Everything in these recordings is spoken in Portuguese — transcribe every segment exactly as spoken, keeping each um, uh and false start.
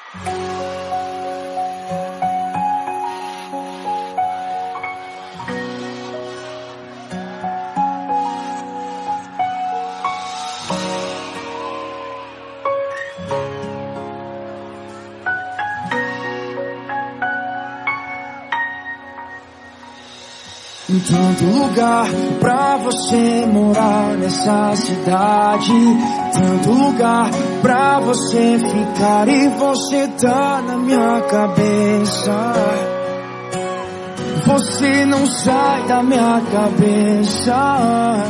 Tanto lugar pra você morar nessa cidade, tanto lugar pra você ficar e você tá na minha cabeça. Você não sai da minha cabeça.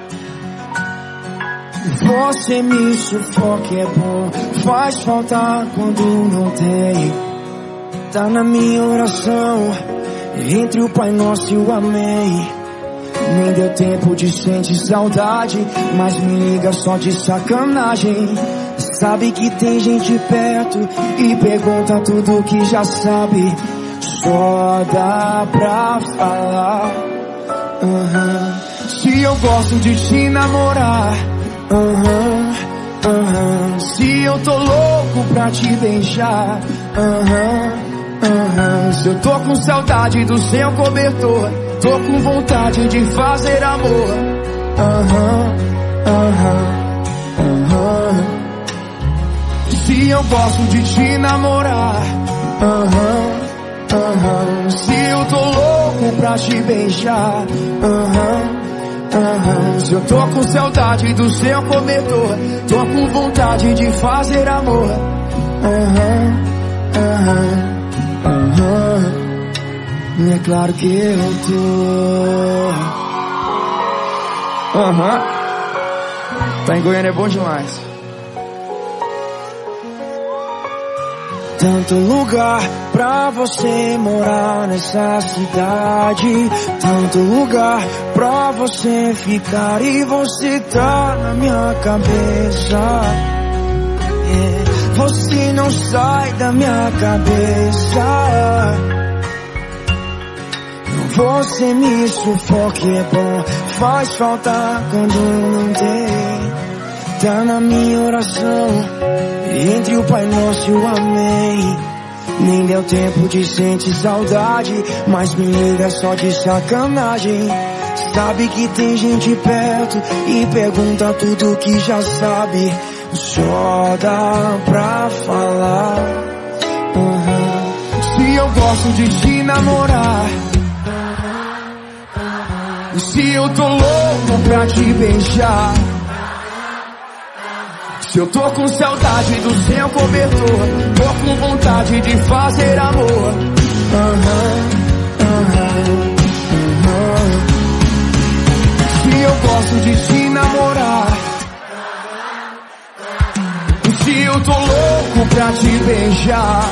Você me sufoca, é bom, faz falta quando não tem. Tá na minha oração, entre o Pai Nosso e o Amém. Nem deu tempo de sentir saudade, mas me liga só de sacanagem. Sabe que tem gente perto e pergunta tudo que já sabe. Só dá pra falar uhum. Se eu gosto de te namorar uhum, uhum. Se eu tô louco pra te beijar uhum. Uhum. Se eu tô com saudade do seu cobertor, tô com vontade de fazer amor uhum, uhum, uhum. Se eu gosto de te namorar uhum, uhum. Se eu tô louco pra te beijar uhum, uhum. Se eu tô com saudade do seu cobertor, tô com vontade de fazer amor uhum, uhum. Uhum. É claro que eu tô. Aham. Uhum. Tá em Goiânia é bom demais. Tanto lugar pra você morar nessa cidade, tanto lugar pra você ficar e você tá na minha cabeça. Yeah. Você não sai da minha cabeça. Você me sufoca, é bom, faz falta quando não tem. Tá na minha oração, entre o Pai Nosso e o Amém. Nem deu tempo de sentir saudade, mas me liga só de sacanagem. Sabe que tem gente perto e pergunta tudo que já sabe. Só dá pra falar uhum. Se eu gosto de te namorar, se eu tô louco pra te beijar, se eu tô com saudade do seu cobertor, tô com vontade de fazer amor uhum, uhum, uhum. Se eu gosto de te namorar, se eu tô louco pra te beijar,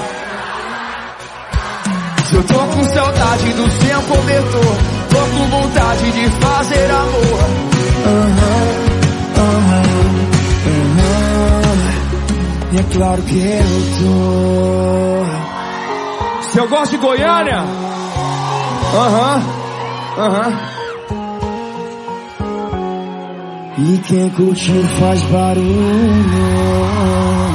se eu tô com saudade do seu cobertor, tô com vontade de fazer amor uhum, uhum, uhum. E é claro que eu tô. Se eu gosto de Goiânia aham, uhum, aham uhum. E quem curtiu faz barulho.